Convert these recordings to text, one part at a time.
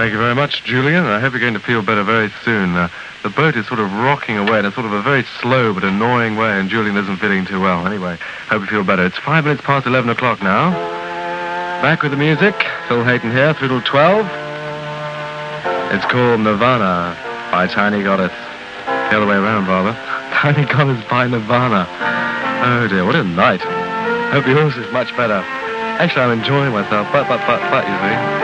Thank you very much, Julian. I hope you're going to feel better very soon. The boat is sort of rocking away in a sort of a very slow but annoying way, and Julian isn't feeling too well. Anyway, hope you feel better. It's 5 minutes past 11 o'clock now. Back with the music. Phil Hayton here, through till 12. It's called Nirvana by Tiny Goddess. The other way around, rather. Tiny Goddess by Nirvana. Oh, dear, what a night. Hope yours is much better. Actually, I'm enjoying myself, but, you see.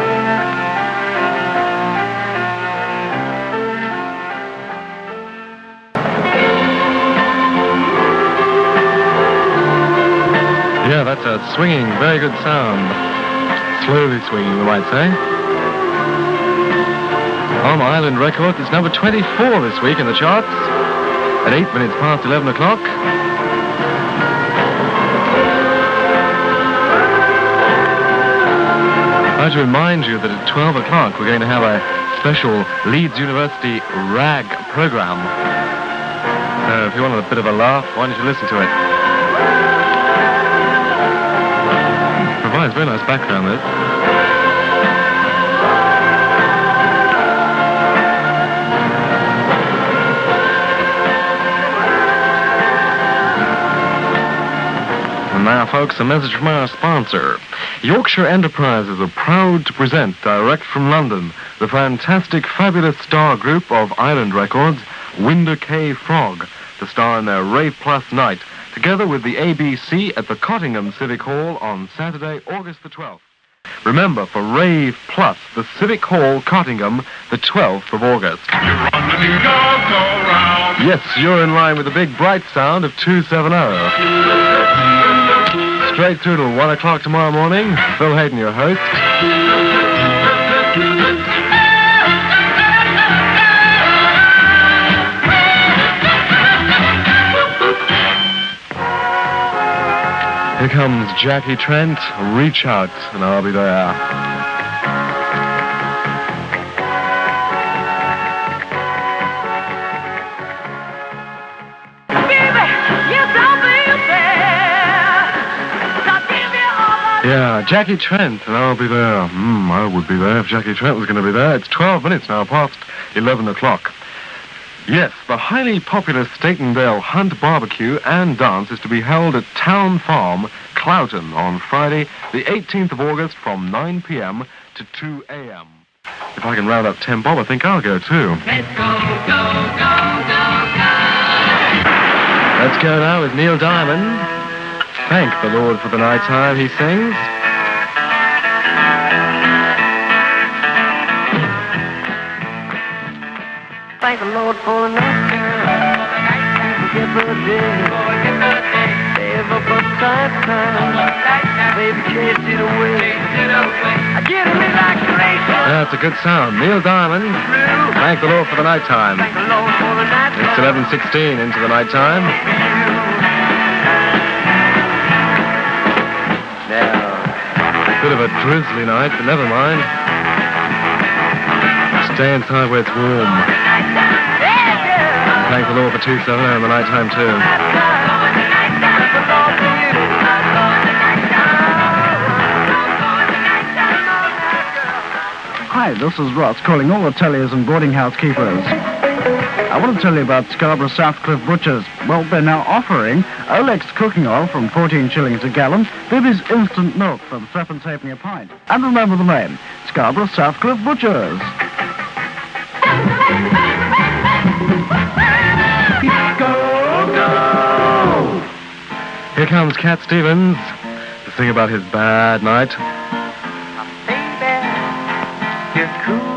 Yeah, that's a swinging, very good sound. Slowly swinging, we might say. On Island Records, it's number 24 this week in the charts. At 8 minutes past 11 o'clock. I'd like to remind you that at 12 o'clock we're going to have a special Leeds University rag program. So if you want a bit of a laugh, why don't you listen to it? Provides very nice background, this. And now, folks, a message from our sponsor. Yorkshire Enterprises are proud to present, direct from London, the fantastic, fabulous star group of Island Records, Winder K. Frog, to star in their Rave Plus night, together with the ABC at the Cottingham Civic Hall on Saturday, August the 12th. Remember, for Rave Plus, the Civic Hall, Cottingham, the 12th of August. Yes, you're in line with the big bright sound of 270. Straight through till 1 o'clock tomorrow morning. Phil Hayden, your host. Here comes Jackie Trent. Reach out, and I'll be there. Yeah, Jackie Trent, and I'll be there. I would be there if Jackie Trent was going to be there. It's 12 minutes now past 11 o'clock. Yes, the highly popular Statendale Hunt Barbecue and Dance is to be held at Town Farm, Cloughton, on Friday, the 18th of August from 9 p.m. to 2 a.m. If I can round up 10 bob, I think I'll go too. Let's go, go, go, go, go. Let's go now with Neil Diamond. Thank the Lord for the night time, he sings. Thank the Lord for the night time. Forget the day. Save up a time. Baby, chase it away. I get a relaxation. That's a good sound. Neil Diamond. Thank the Lord for the night time. Thank the Lord for the night time. It's 11:16 into the night time. Bit of a drizzly night, but never mind. Stay inside where it's warm. Thank the Lord for 270 in the night time too. Hi, this is Ross calling all hoteliers and boarding house keepers. I want to tell you about Scarborough Southcliffe Butchers. Well, they're now offering Olex cooking oil from 14 shillings a gallon, Bibby's instant milk from 7 halfpenny a pint. And remember the name, Scarborough Southcliffe Butchers. Go, go! Here comes Cat Stevens to sing about his bad night. Baby, you're cool.